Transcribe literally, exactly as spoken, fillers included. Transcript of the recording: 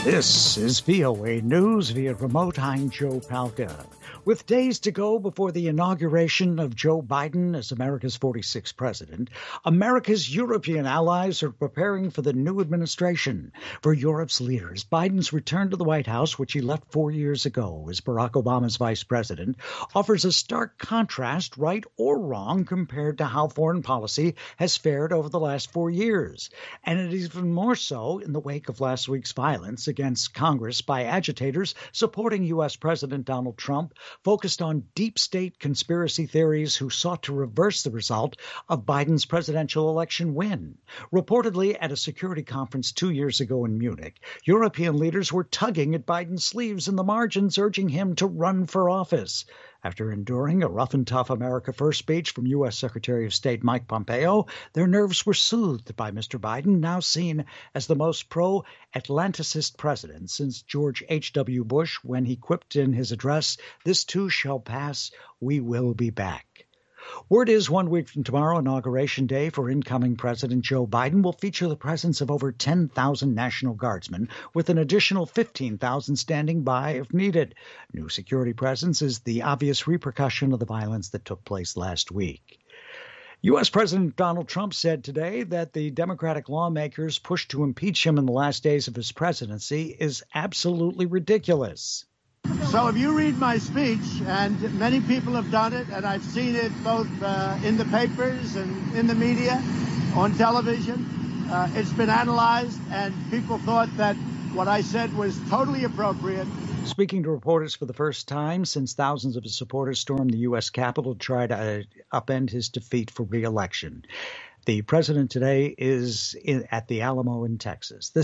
This is V O A News via remote. I'm Joe Palca. With days to go before the inauguration of Joe Biden as America's forty-sixth president, America's European allies are preparing for the new administration. For Europe's leaders, Biden's return to the White House, which he left four years ago as Barack Obama's vice president, offers a stark contrast, right or wrong, compared to how foreign policy has fared over the last four years. And it is even more so in the wake of last week's violence against Congress by agitators supporting U S. President Donald Trump, focused on deep state conspiracy theories who sought to reverse the result of Biden's presidential election win. Reportedly, at a security conference two years ago in Munich, European leaders were tugging at Biden's sleeves in the margins, urging him to run for office. After enduring a rough and tough America First speech from U S. Secretary of State Mike Pompeo, their nerves were soothed by Mister Biden, now seen as the most pro-Atlanticist president since George H W. Bush, when he quipped in his address, "This too shall pass, we will be back." Word is one week from tomorrow, Inauguration Day for incoming President Joe Biden will feature the presence of over ten thousand National Guardsmen, with an additional fifteen thousand standing by if needed. New security presence is the obvious repercussion of the violence that took place last week. U S. President Donald Trump said today that the Democratic lawmakers' push to impeach him in the last days of his presidency is absolutely ridiculous. So if you read my speech, and many people have done it, and I've seen it both uh, in the papers and in the media, on television, uh, it's been analyzed, and people thought that what I said was totally appropriate. Speaking to reporters for the first time since thousands of his supporters stormed the U S. Capitol to try to uh, upend his defeat for re-election. The president today is in, at the Alamo in Texas. This